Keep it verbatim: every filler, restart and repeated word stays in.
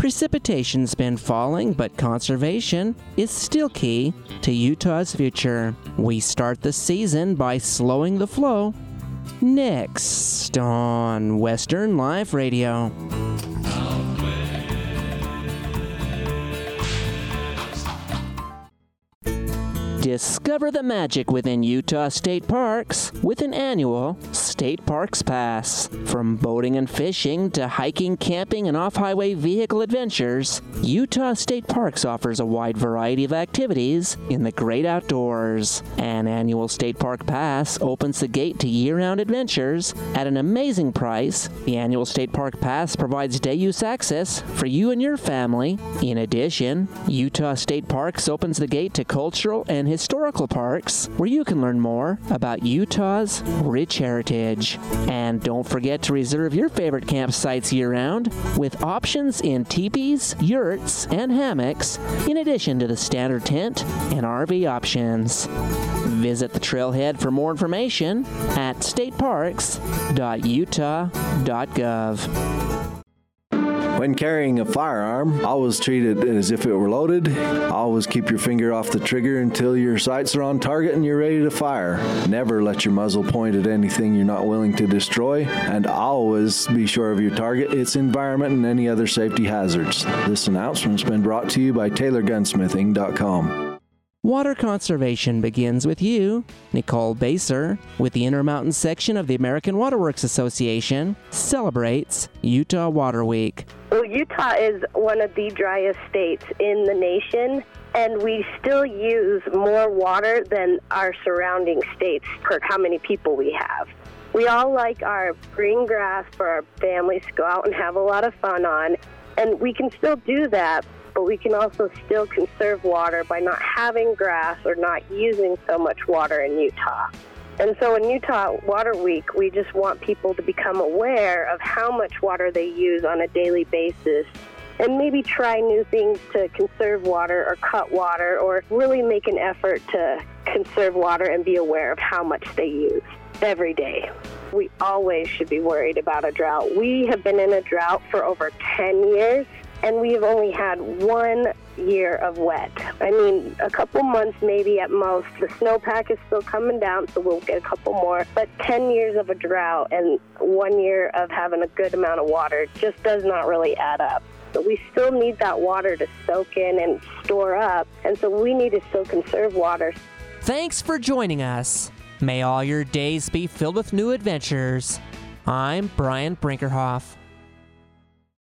Precipitation's been falling, but conservation is still key to Utah's future. We start the season by slowing the flow. Next on Western Life Radio. Discover the magic within Utah state parks with an annual State Parks Pass. From boating and fishing to hiking, camping, and off-highway vehicle adventures, Utah State Parks offers a wide variety of activities in the great outdoors. An annual State Park Pass opens the gate to year-round adventures at an amazing price. The annual State Park Pass provides day-use access for you and your family. In addition, Utah State Parks opens the gate to cultural and historical parks where you can learn more about Utah's rich heritage. And don't forget to reserve your favorite campsites year-round with options in teepees, yurts, and hammocks, in addition to the standard tent and R V options. Visit the trailhead for more information at stateparks dot utah dot gov. When carrying a firearm, always treat it as if it were loaded. Always keep your finger off the trigger until your sights are on target and you're ready to fire. Never let your muzzle point at anything you're not willing to destroy. And always be sure of your target, its environment, and any other safety hazards. This announcement's been brought to you by Taylor Gunsmithing dot com. Water conservation begins with you. Nicole Baser, with the Intermountain section of the American Waterworks Association, celebrates Utah Water Week. Well, Utah is one of the driest states in the nation, and we still use more water than our surrounding states per how many people we have. We all like our green grass for our families to go out and have a lot of fun on, and we can still do that, but we can also still conserve water by not having grass or not using so much water in Utah. And so in Utah Water Week, we just want people to become aware of how much water they use on a daily basis and maybe try new things to conserve water or cut water or really make an effort to conserve water and be aware of how much they use every day. We always should be worried about a drought. We have been in a drought for over ten years. And we have only had one year of wet. I mean, a couple months maybe at most. The snowpack is still coming down, so we'll get a couple more. But ten years of a drought and one year of having a good amount of water just does not really add up. But we still need that water to soak in and store up, and so we need to still conserve water. Thanks for joining us. May all your days be filled with new adventures. I'm Brian Brinkerhoff.